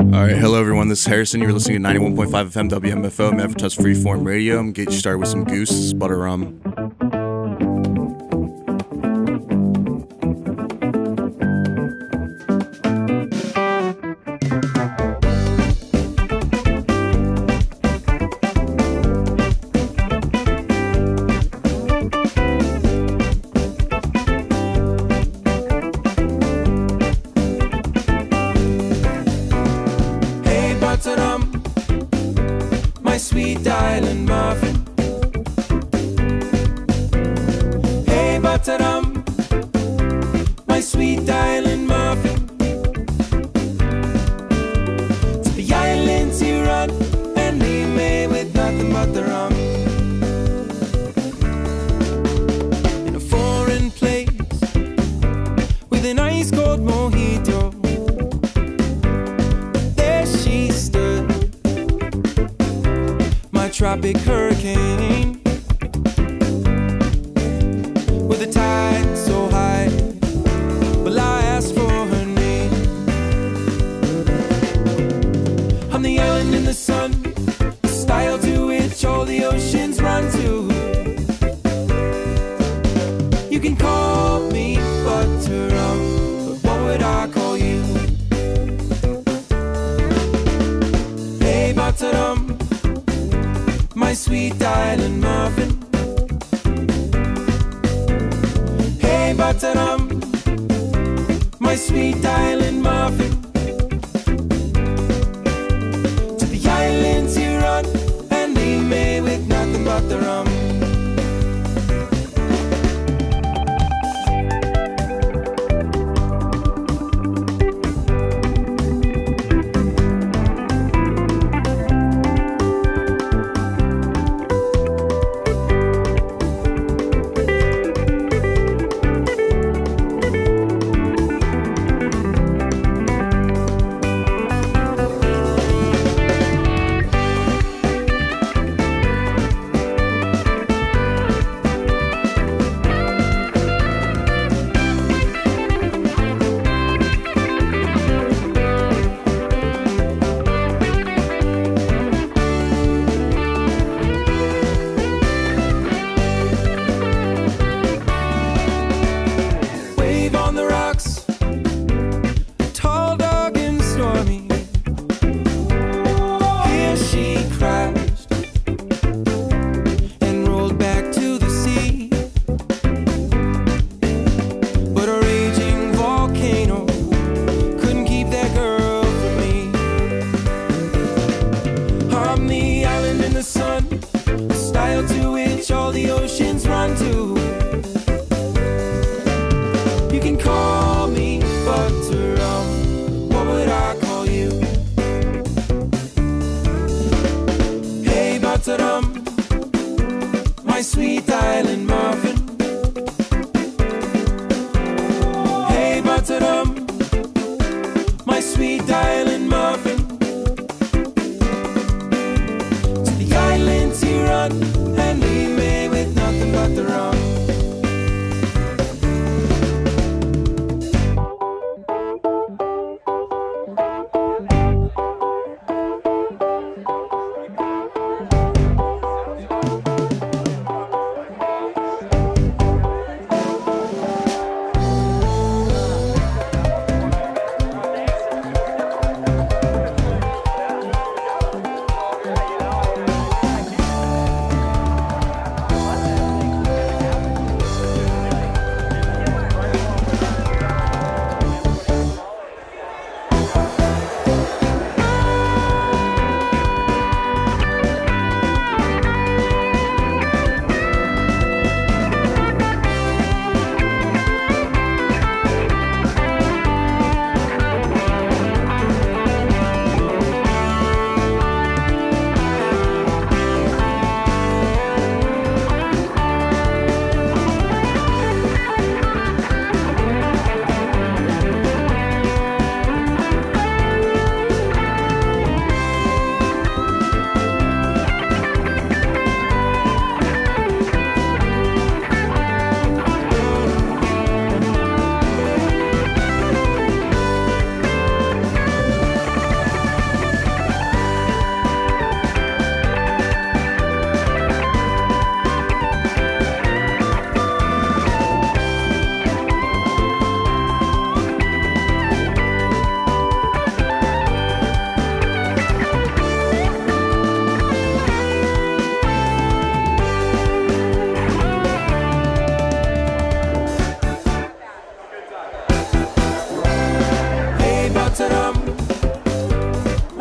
All right, hello everyone. This is Harrison. You're listening to 91.5 FM WMFO, Memphis Freeform Radio. I'm gonna get you started with some Goose Butter Rum. Tropic hurricane with a tide so high. Well, I asked for her name. I'm the island in the sun, a style to which all the oceans run to. You can call me Butter Rum, but what would I call you? Hey, Butter Rum, my sweet island muffin. Hey, Butter Rum, my sweet island muffin. To the islands you run, and leave me with nothing but the rum. My sweet island muffin. Hey, Butter Rum, my sweet island muffin. To the islands you run, and leave me with nothing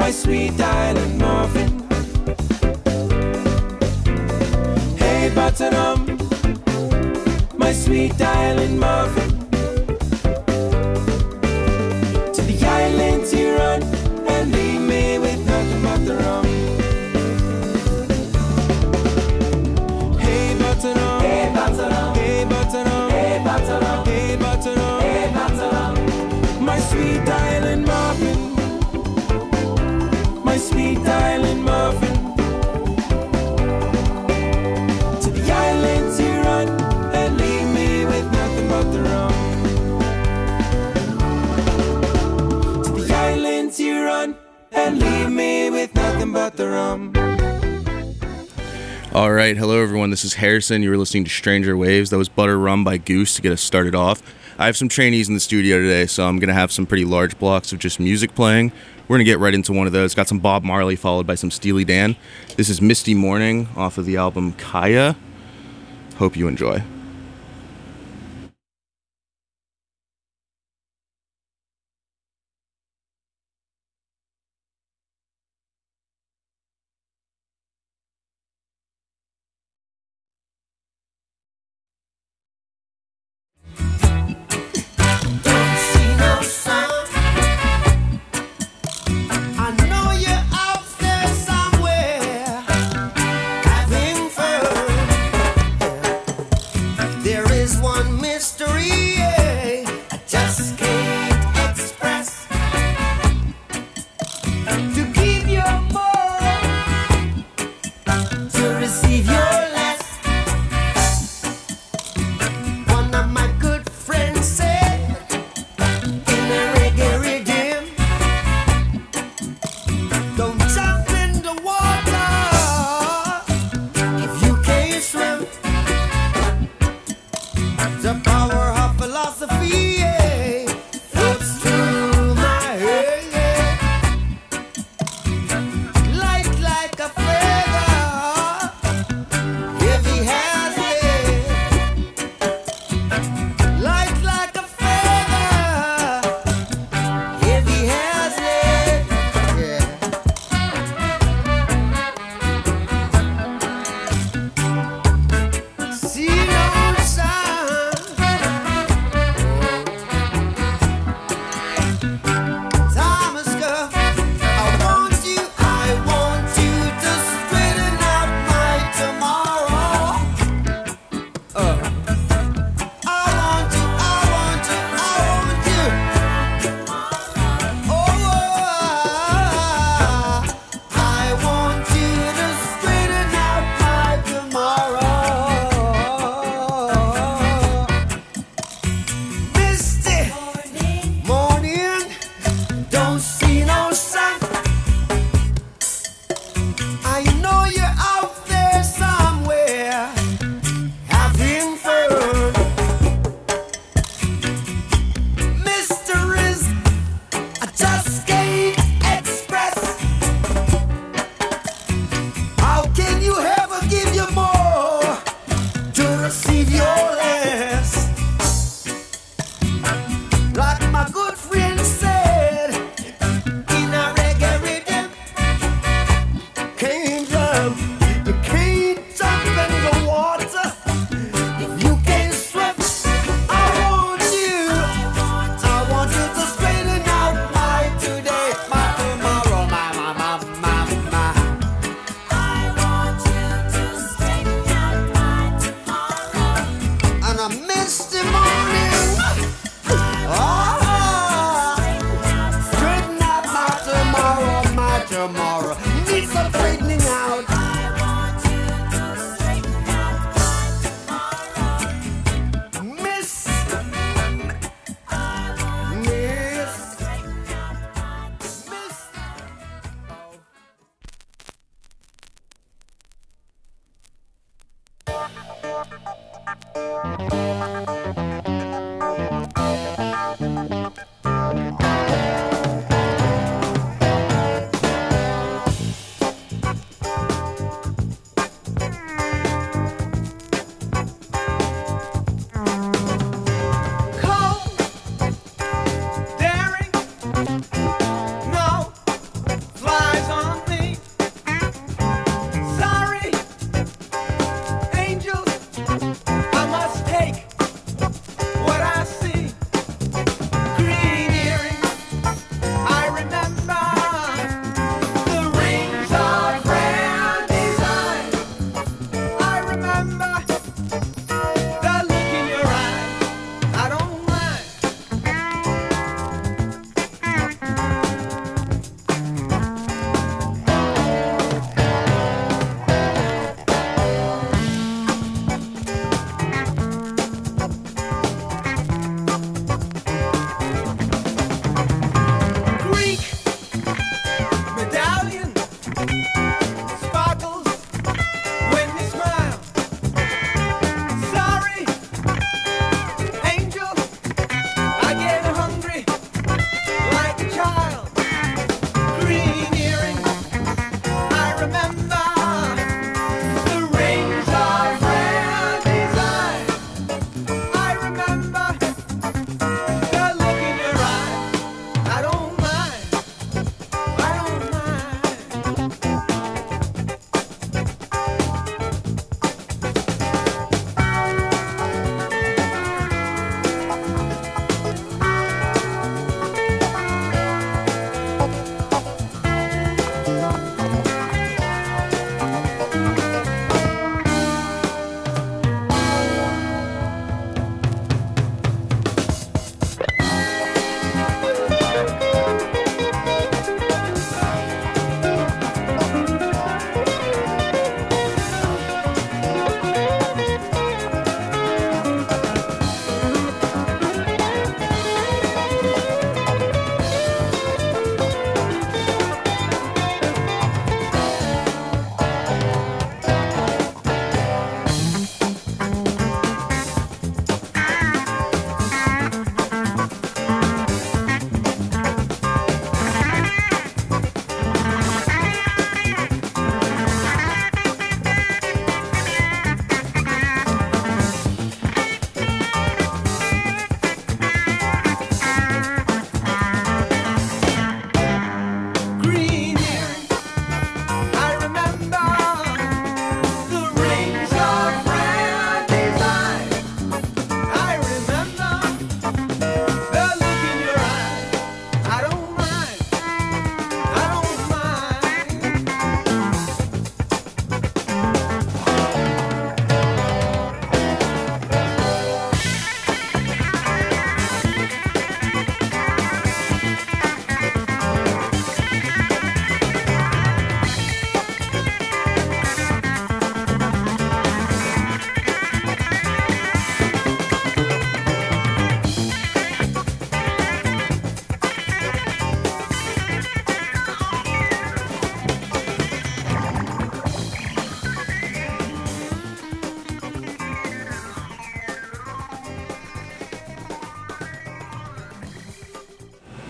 my sweet island muffin. Hey, Butternum, my sweet island muffin. To the islands you run and leave me with nothing but the rum. Hey, Butternum, hey, Butternum, hey, Butternum, hey, Butternum, hey, Butternum, hey, Butternum, my sweet island muffin, my sweet island muffin. To the islands you run and leave me with nothing but the rum. To the islands you run and leave me with nothing but the rum. All right, hello everyone. This is Harrison. You were listening to Stranger Waves. That was Butter Rum by Goose to get us started off. I have some trainees in the studio today, so I'm going to have some pretty large blocks of just music playing. We're going to get right into one of those. Got some Bob Marley followed by some Steely Dan. This is Misty Morning off of the album Kaya. Hope you enjoy.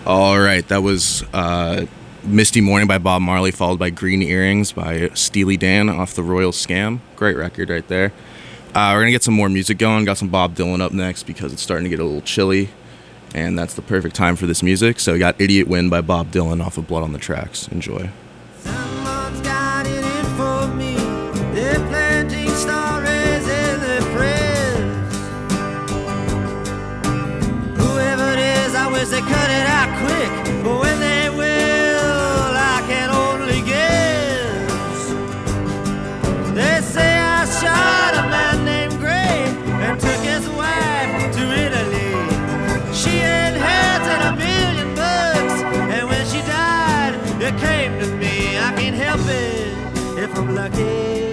All right, that was Misty Morning by Bob Marley, followed by Green Earrings by Steely Dan off the Royal Scam. Great record right there. We're going to get some more music going. Got some Bob Dylan up next because it's starting to get a little chilly, and that's the perfect time for this music. So we got Idiot Wind by Bob Dylan off of Blood on the Tracks. Enjoy. Someone's got it in for me. They're planting stories in the press. Whoever it is, I wish they cut it out quick. But when they will, I can only guess. They say I shot a man named Gray and took his wife to Italy. She inherited $1 million, and when she died, it came to me. I can't help it if I'm lucky.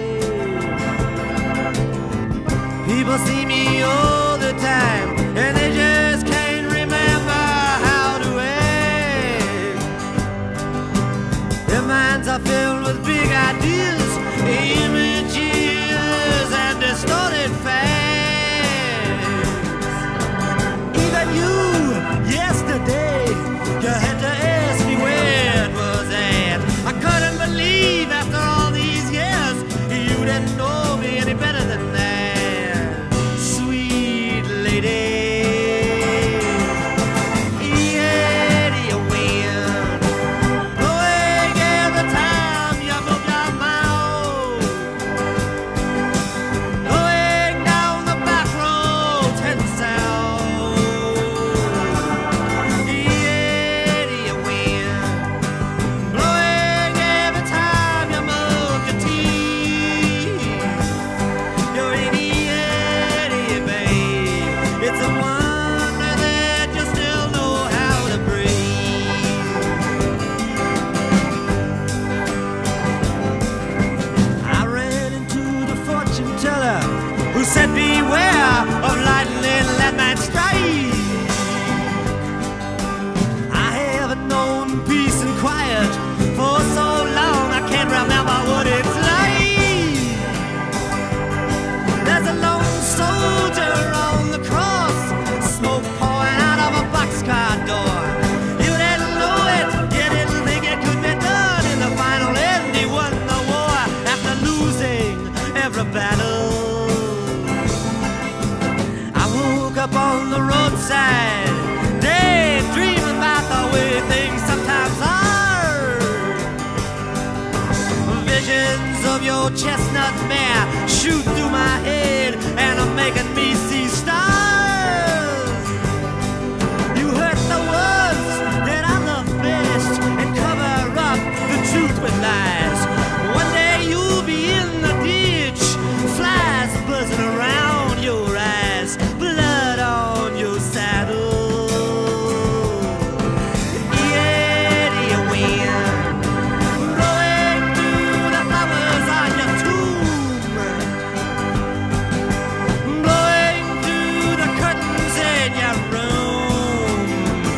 People see me all the time, and they just can't remember how to act. Their minds are filled with big ideas, images, and distorted facts. Even you, yesterday, you had to ask me where it was at. I couldn't believe after all these years you didn't know me any better than that, sweet lady. Eddie wind, blowing every time you move your mouth, blowing down the back roads heading south. Eddie wind, blowing every time you move your teeth. You're an Eddie, babe. It's a wonder that you still know how to breathe. I ran into the fortune teller who said, beware of lightning, let man strike. I haven't known peace and quiet for so long, I can't remember what it's like. There's a lone soldier on the cross, smoke pouring out of a boxcar door. You didn't know it, you didn't think it could be done. In the final end, he won the war after losing every battle. I woke up on the roadside, daydreaming about the way things sometimes are. Visions of your chestnut mare shoot through my head and are making me see stars. You hurt the ones that I love best and cover up the truth with lies. One day you'll be in the ditch, flies buzzing around your eyes, blood on your saddle. Eddie wind, blowing through the flowers on your tomb, blowing through the curtains in your room.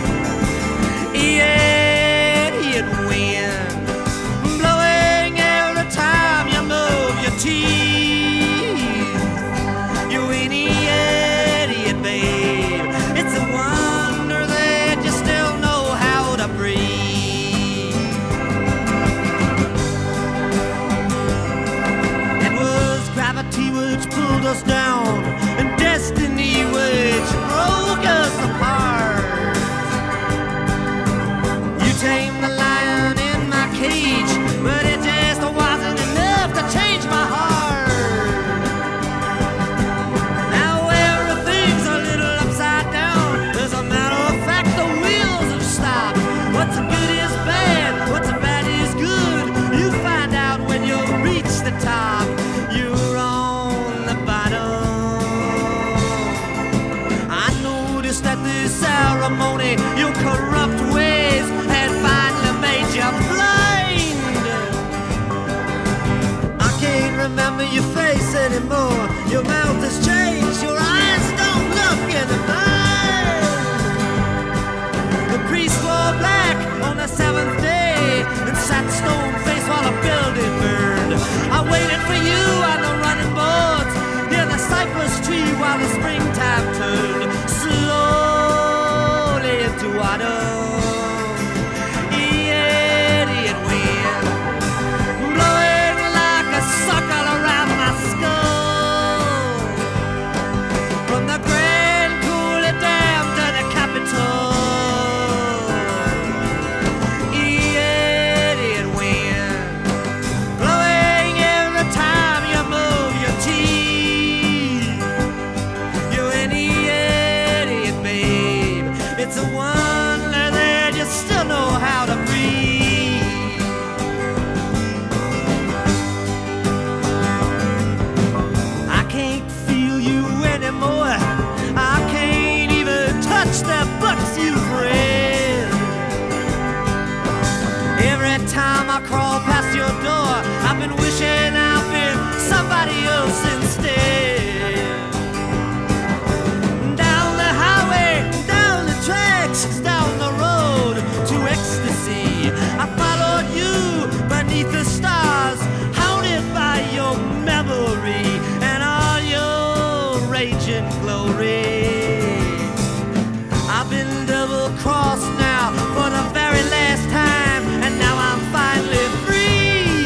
Eddie wind, blowing every time you move your teeth. You ain't idiot, babe. It's a wonder that you still know how to breathe. It was gravity which pulled us down, and destiny which broke us apart. You tamed the lion in my cage, but it just wasn't enough to change my heart. Now everything's a little upside down. As a matter of fact, the wheels have stopped. What's good is bad, what's bad is good. You find out when you reach the top. You're on the bottom. I noticed at this ceremony your corrupt ways had finally made you blind. I can't remember your face anymore. Your mouth has changed, your eyes don't look in the mind. The priest wore black on the seventh day and sat stone faced while the building burned. I waited for you on the running boards near the cypress tree while the springtime turned slowly into autumn. time I crawl past your door, I've been wishing I've been somebody else instead. Down the highway, down the tracks, down the road to ecstasy, I followed you beneath the stars, haunted by your memory and all your raging glory. I've been double-crossed now for the very last time, and now I'm finally free.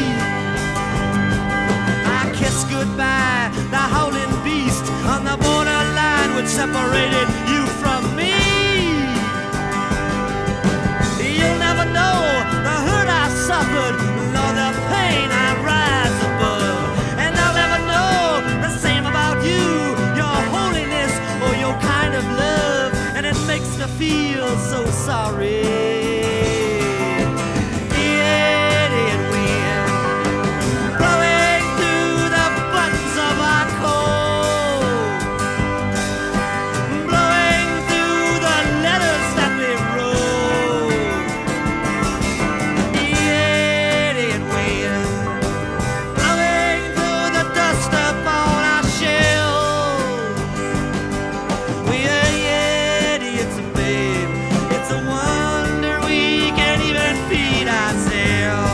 I kissed goodbye the howling beast on the borderline which separated you from me. You'll never know the hurt I suffered, nor the pain I rise above, and I'll never know the same about you, your holiness or your kind of love, and it makes me feel so sorry. Idiot wind blowing through the buttons of our coat, blowing through the letters that we wrote. Idiot wind blowing through the dust upon our shelves. We are idiots, babe. It's a wonder we can't even feed ourselves.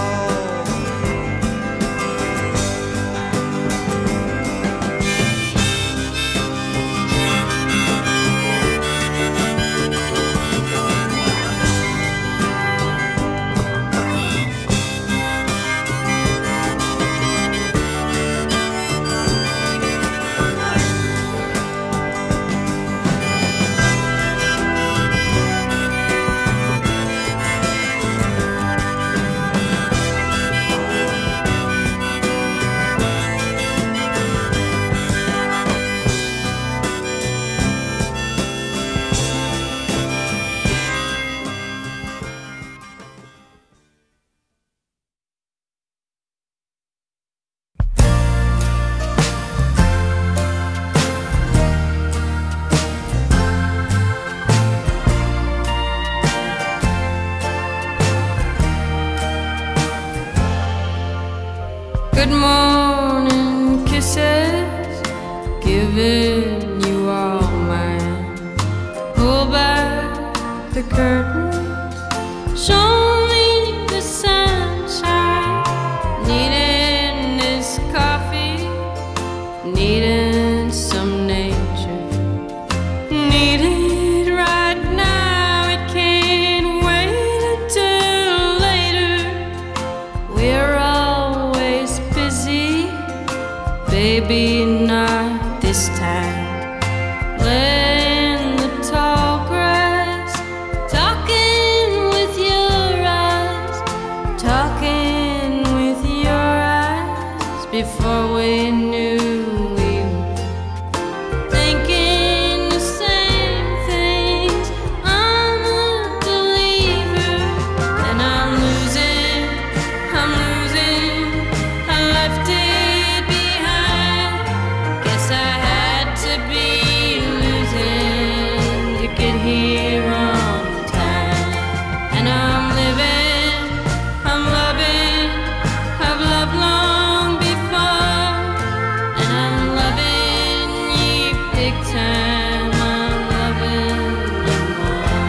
Good morning kisses, giving you all mine. Pull back the curtains, show me the sunshine. Needing this coffee, needing some nature, need it right now. It can't wait until later. We're always busy, baby, not this time. Laying the tall grass, talking with your eyes, talking with your eyes. Before we knew we were thinking the same things. I'm a believer, and I'm losing, I left it behind. Guess I had to be losing to get here on time. And I'm living, I'm loving, I've loved long before, and I'm loving you big time. I'm loving you more.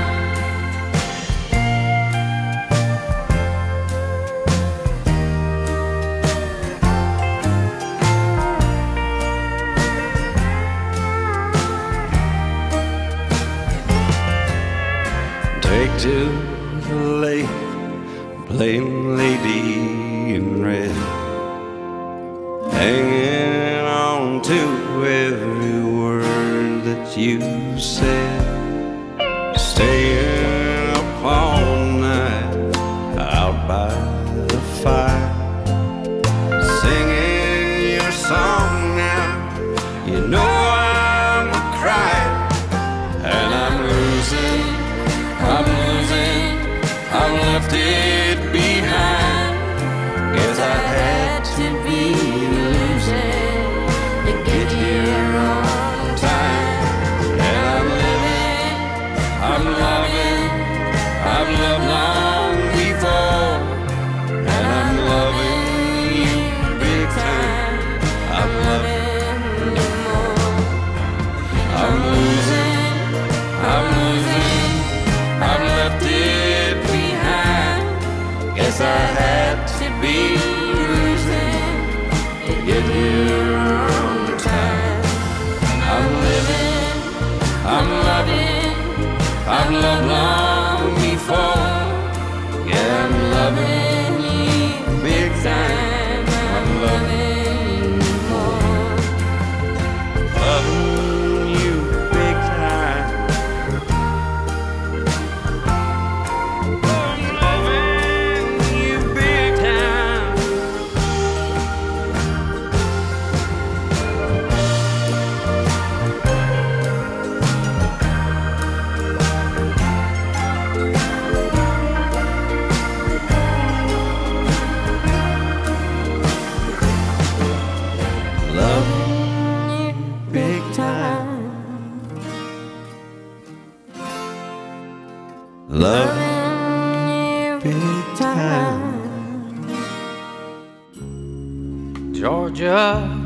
Take to the lake, plain lady in red, hanging on to every word that you said, staying up all night out by the fire, singing your song now. You know I'm a crying, and I'm losing, I've left it behind. Guess I had to be losing to get here on time. And I'm living, I'm loving, I've loved long before, be losing to get here on time. I'm living, I'm loving, I've loved long before. Yeah, I'm loving you big time. I'm loving you more. Loving you big time. I'm loving you big time. Big time. Love big time. Georgia.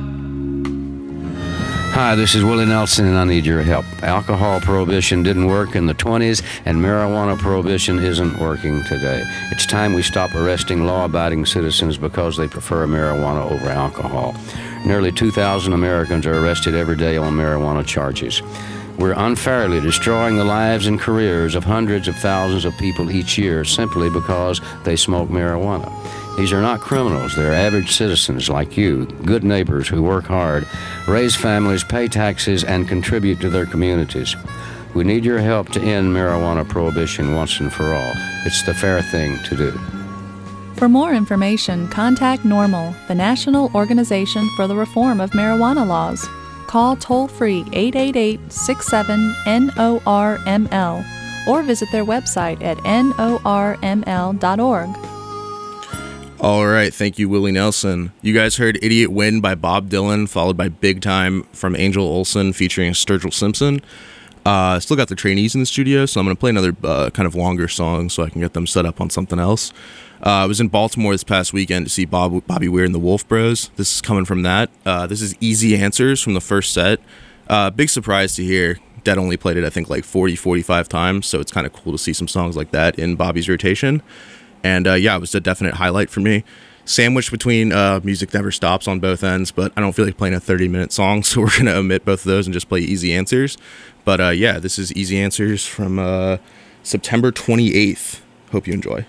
Hi, this is Willie Nelson, and I need your help. Alcohol prohibition didn't work in the 20s, and marijuana prohibition isn't working today. It's time we stop arresting law-abiding citizens because they prefer marijuana over alcohol. Nearly 2,000 Americans are arrested every day on marijuana charges. We're unfairly destroying the lives and careers of hundreds of thousands of people each year simply because they smoke marijuana. These are not criminals. They're average citizens like you, good neighbors who work hard, raise families, pay taxes, and contribute to their communities. We need your help to end marijuana prohibition once and for all. It's the fair thing to do. For more information, contact NORML, the National Organization for the Reform of Marijuana Laws. Call toll-free 888-67-NORML or visit their website at norml.org. All right, thank you, Willie Nelson. You guys heard Idiot Wind by Bob Dylan, followed by Big Time from Angel Olsen featuring Sturgill Simpson. Still got the trainees in the studio, so I'm going to play another kind of longer song so I can get them set up on something else. I was in Baltimore this past weekend to see Bobby Weir and the Wolf Bros. This is coming from that. This is Easy Answers from the first set. Big surprise to hear. Dead only played it, I think, like 45 times, so it's kind of cool to see some songs like that in Bobby's rotation. And yeah, it was a definite highlight for me. Sandwiched between Music Never Stops on both ends, but I don't feel like playing a 30-minute song, so we're going to omit both of those and just play Easy Answers. But yeah, this is Easy Answers from September 28th. Hope you enjoy.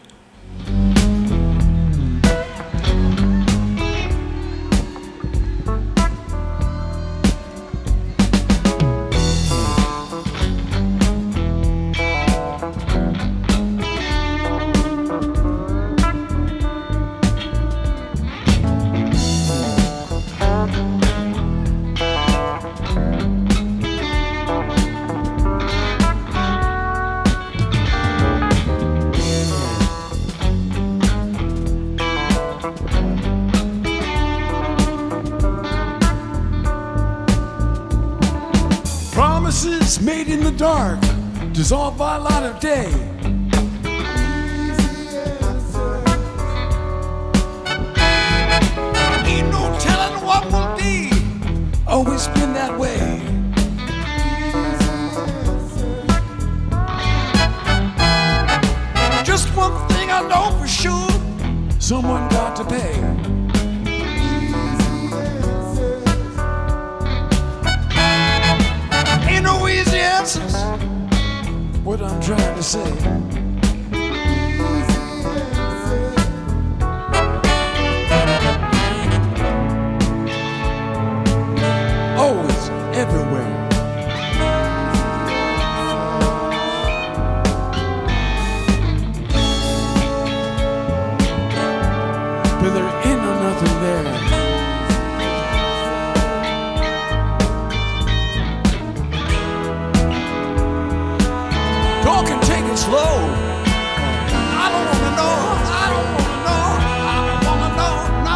Promises made in the dark dissolved by light of day. Ain't no telling what will be. Always been that way. Just one thing I know for sure, someone got to pay. Ain't no easy answers, what I'm trying to say. Always, everywhere. But there ain't no nothing there. Talk and take it slow. I don't wanna know, I don't wanna know, I don't wanna know,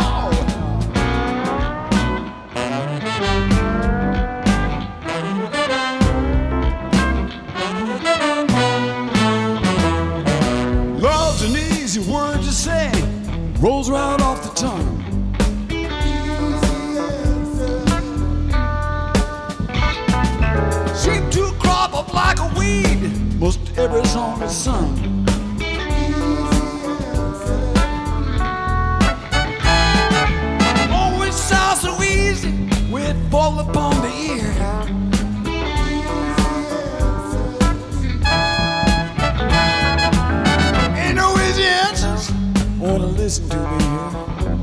no. Love's an easy word to say, rolls right off the tongue. Seem to crop up like a weed, most every song is sung. be here.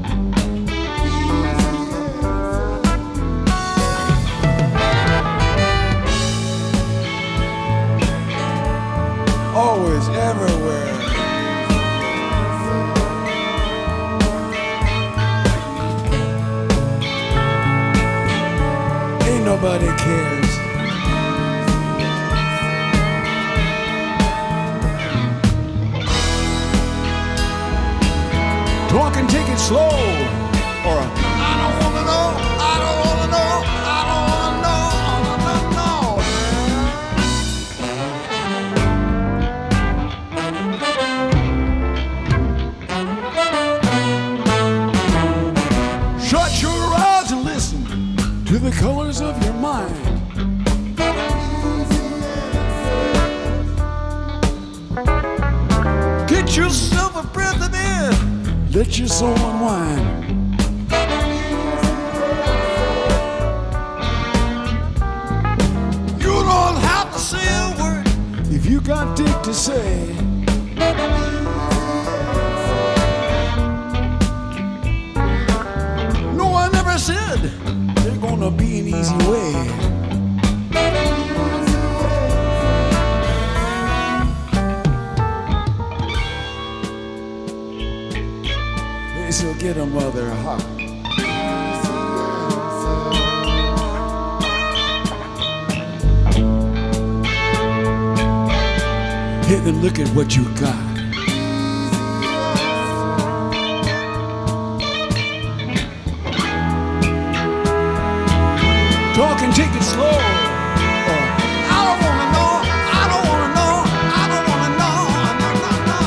Always, everywhere. Ain't nobody cares. Talk and take it slow, or I don't wanna know, I don't wanna know, I don't wanna know, no. Shut your eyes and listen to the colors of your mind. Get yourself a breath of air. Let your soul unwind. You don't have to say a word if you got dick to say. No, I never said there's gonna be an easy way. So get 'em while they're hot. Hey, then look at what you got. Talk and take it slow. I don't wanna know, I don't wanna know, I don't wanna know, no.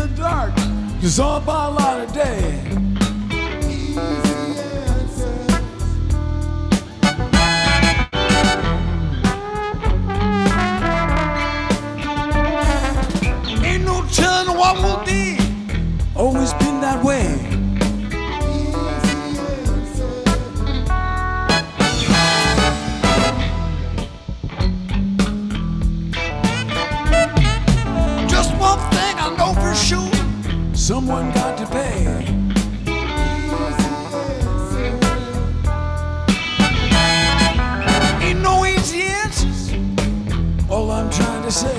the dark, dissolved by light of day. Ain't no telling what will be. Always been that way. Just one thing I know for sure, someone got to pay. Ain't no easy answers, all I'm trying to say.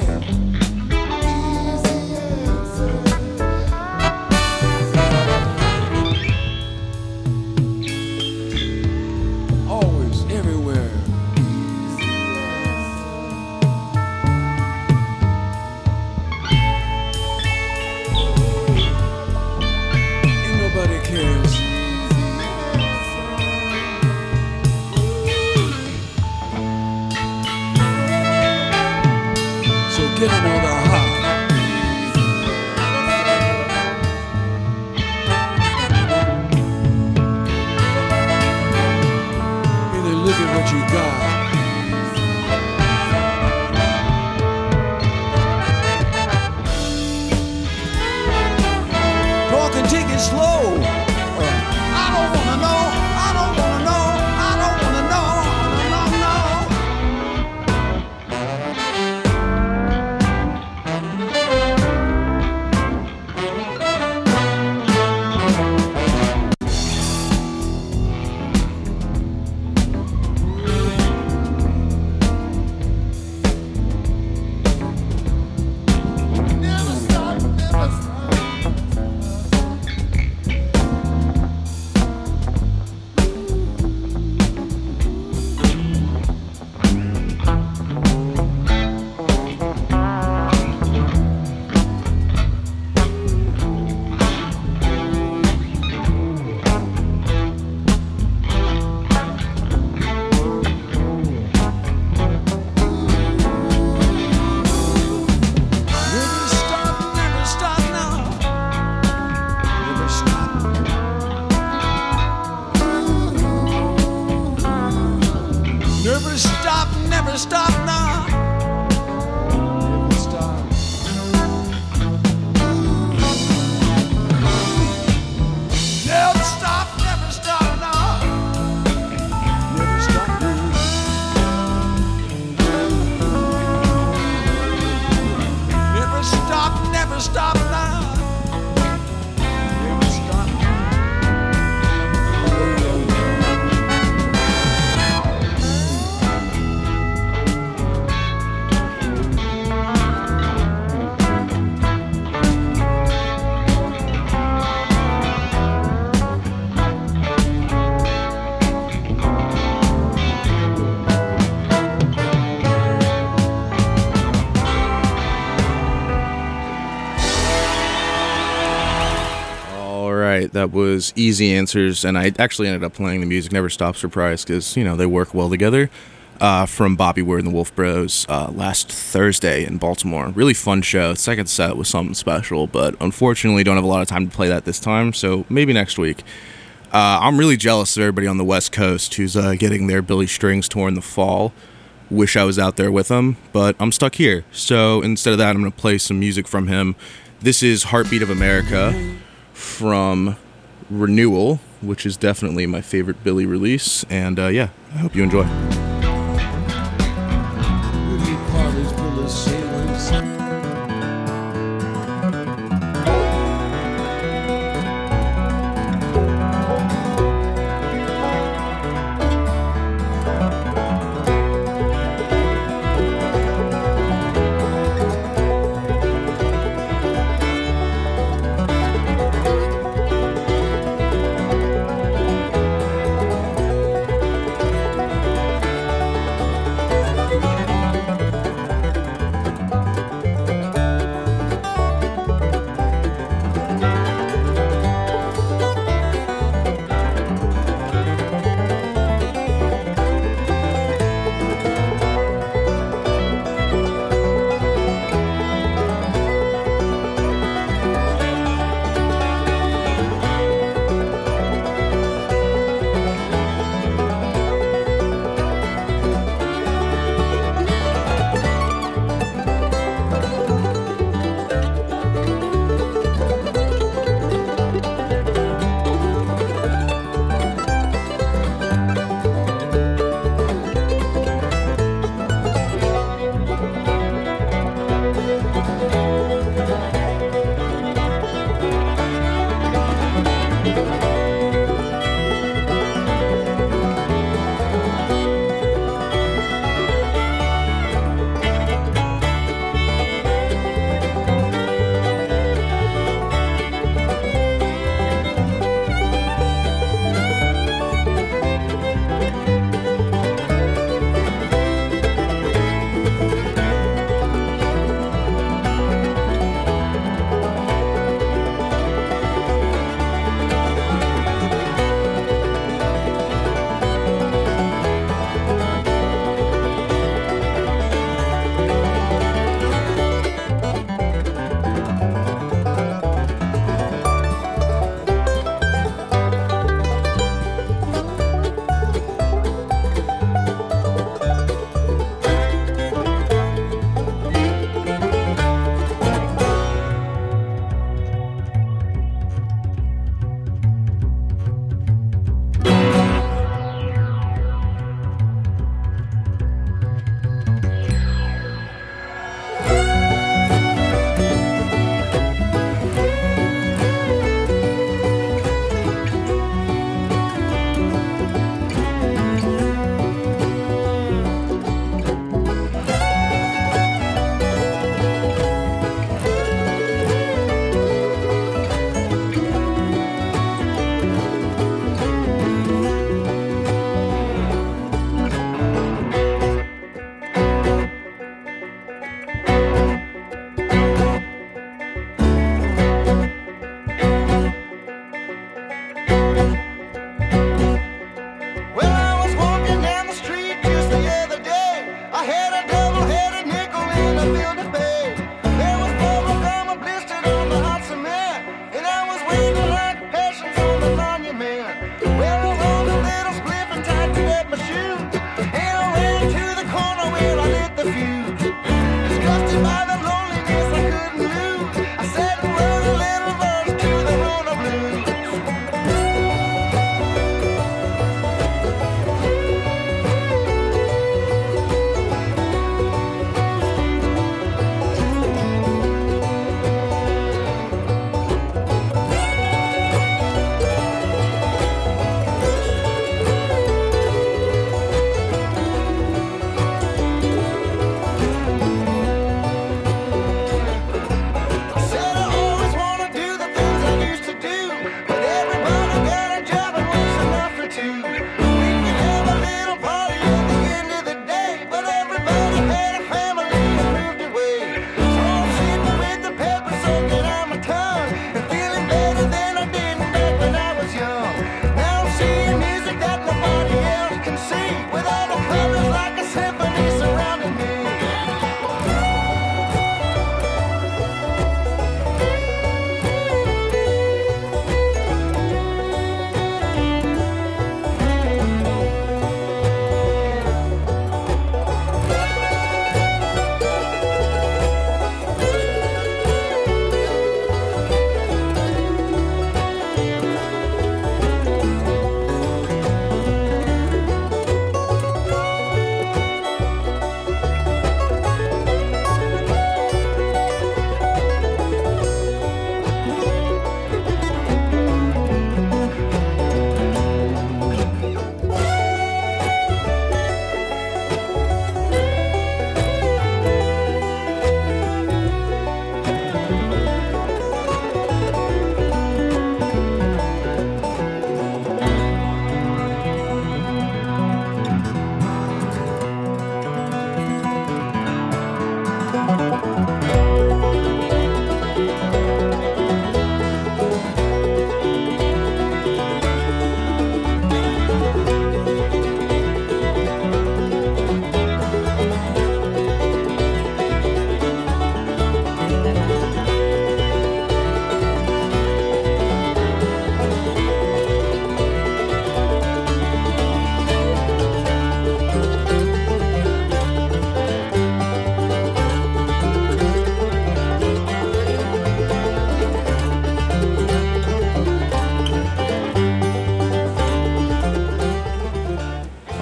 Always, everywhere. Ain't nobody cares. So get another hop. And then look at what you got. Talk and take it slow. I don't wanna know. I don't wanna know. I don't wanna know. No, no, never stop, never stop. Never stop now. Never stop. Never stop now. Never stop. Never stop now. Never stop now. Never stop now. Never stop. All right, that was Easy Answers, and I actually ended up playing the music Never Stop Surprise because, you know, they work well together, from Bobby Ward and the Wolf Bros last Thursday in Baltimore. Really fun show. Second set was something special, but unfortunately don't have a lot of time to play that this time, so maybe next week. I'm really jealous of everybody on the West Coast who's getting their Billy Strings tour in the fall. Wish I was out there with them, but I'm stuck here. So instead of that, I'm going to play some music from him. This is Heartbeat of America from Renewal, which is definitely my favorite Billy release. And yeah, I hope you enjoy. Little parties full of sailors.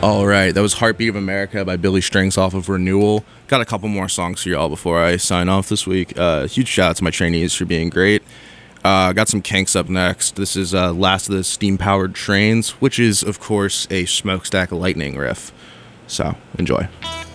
All right, that was Heartbeat of America by Billy Strings off of Renewal. Got a couple more songs for y'all before I sign off this week. Huge shout out to my trainees for being great. Got some Kinks up next. This is Last of the Steam-Powered Trains, which is, of course, a Smokestack Lightning riff. So, enjoy.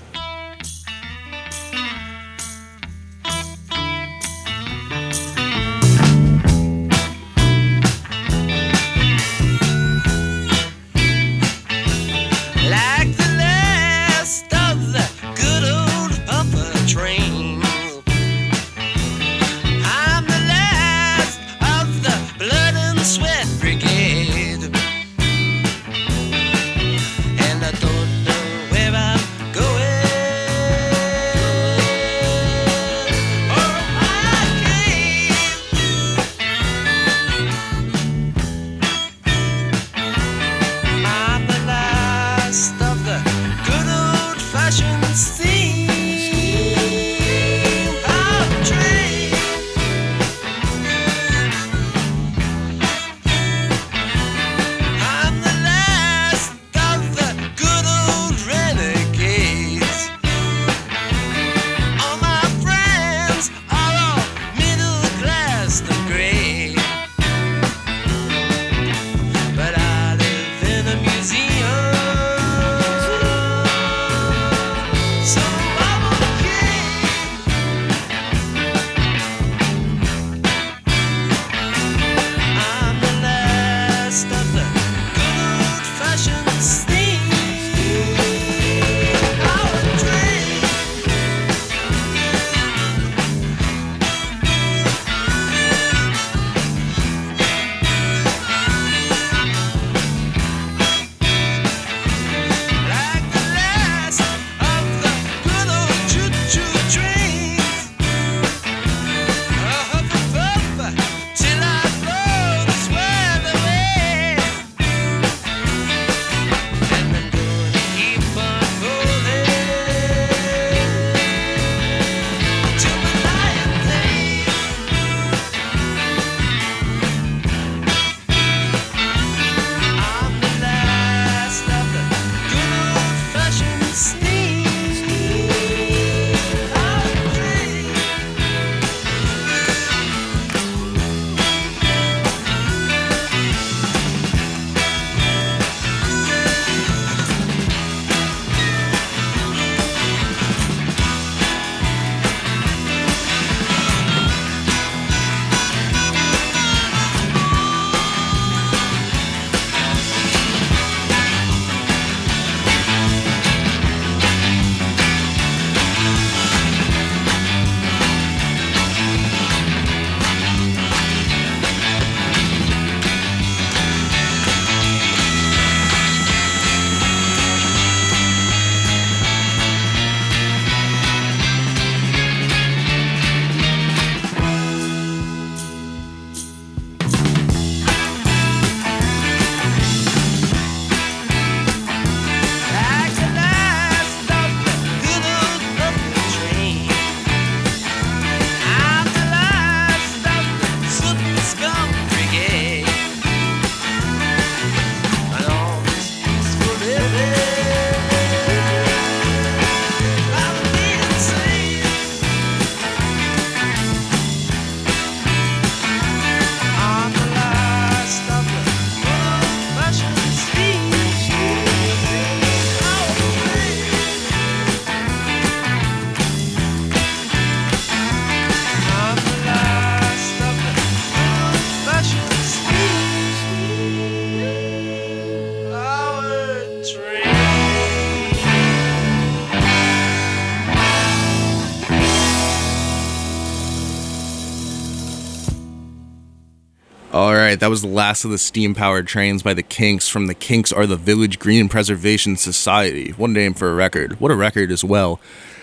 All right, that was the last of the steam-powered trains by the Kinks from the Kinks Are the Village Green Preservation Society. One name for a record. What a record as well.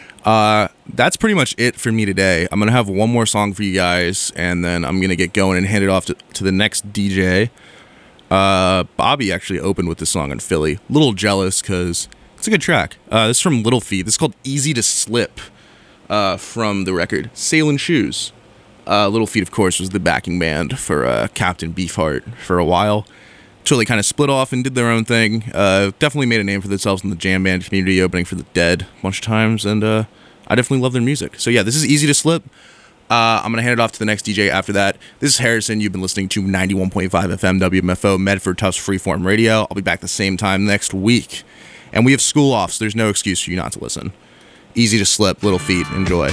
That's pretty much it for me today. I'm going to have one more song for you guys, and then I'm going to get going and hand it off to the next DJ. Bobby actually opened with this song in Philly. A little jealous because it's a good track. This is from Little Feat. This is called Easy to Slip from the record Sailin' Shoes. Little Feat, of course, was the backing band for Captain Beefheart for a while. So they kind of split off and did their own thing. Definitely made a name for themselves in the jam band community, opening for the Dead a bunch of times, and I definitely love their music. So yeah, this is Easy to Slip. I'm going to hand it off to the next DJ after that. This is Harrison. You've been listening to 91.5 FM WMFO, Medford Tufts Freeform Radio. I'll be back the same time next week. And we have school off, so there's no excuse for you not to listen. Easy to Slip, Little Feat. Enjoy.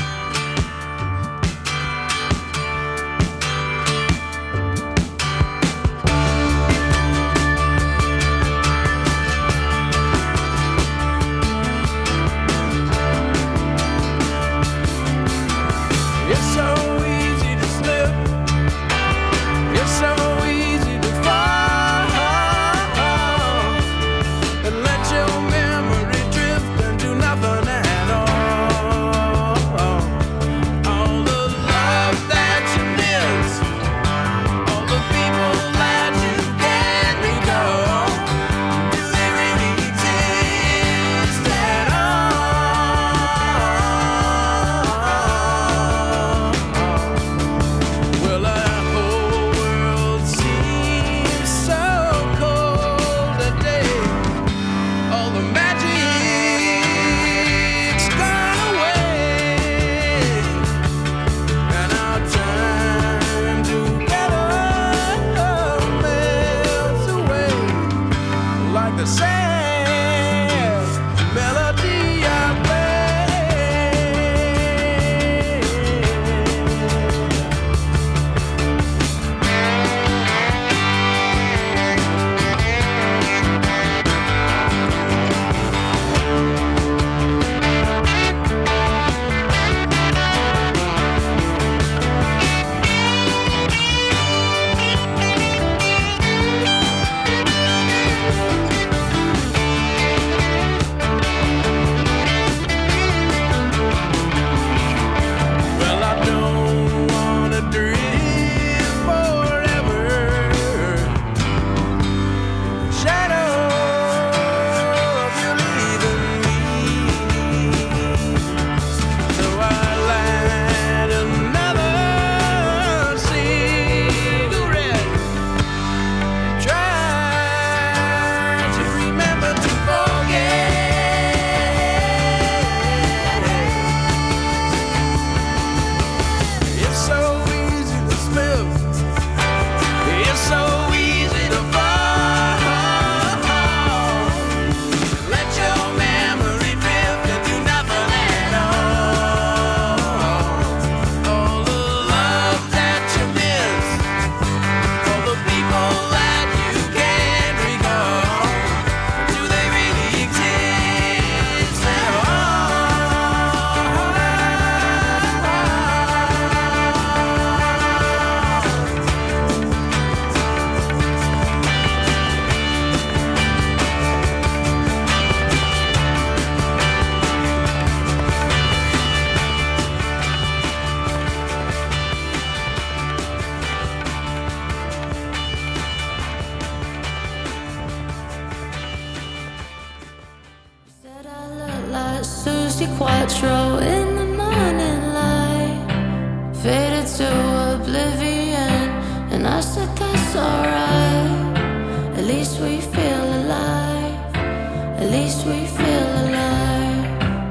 Quattro in the morning light, faded to oblivion, and I said that's alright. At least we feel alive. At least we feel alive.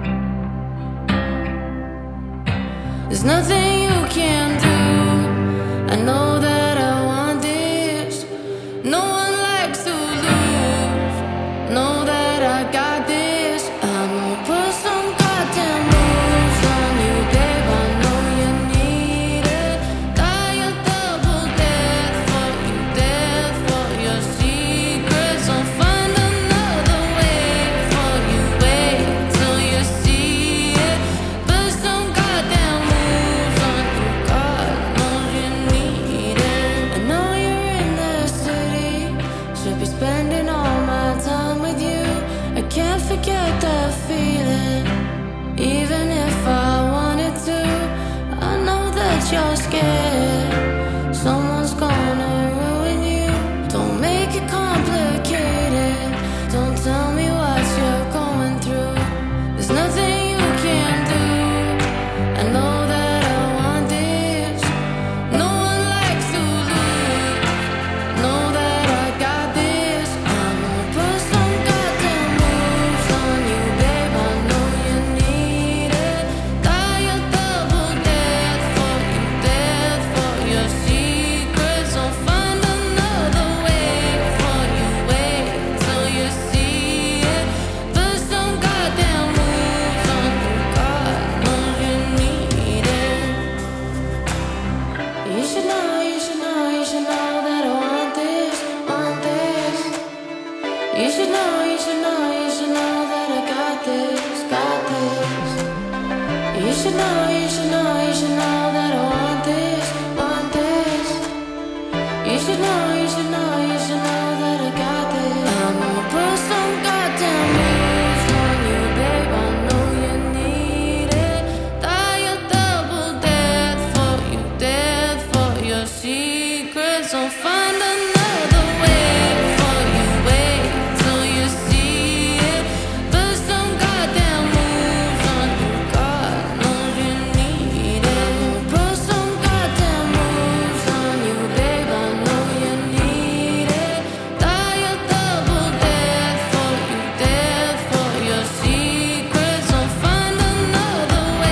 There's nothing you can do. I know that I want this. No one likes to lose. Know that I got this. I'm gonna put some goddamn moves on you, babe. I know you need it. Die a double death for you, death for your secrets. I'll find another way for you. Wait till you see it. Put some goddamn moves on you. God knows you need it. I know you're in the city. Should be spending all my time with you. I can't forget that feeling. Even if I wanted to, I know that you're scared. Someone's gonna ruin you. Don't make it complicated. Don't tell me what you're going through. There's nothing you can do. I know that I want this. No one likes to lose. Know that I got this. should know, you should know, you should know that I got this, got this. You should know, you should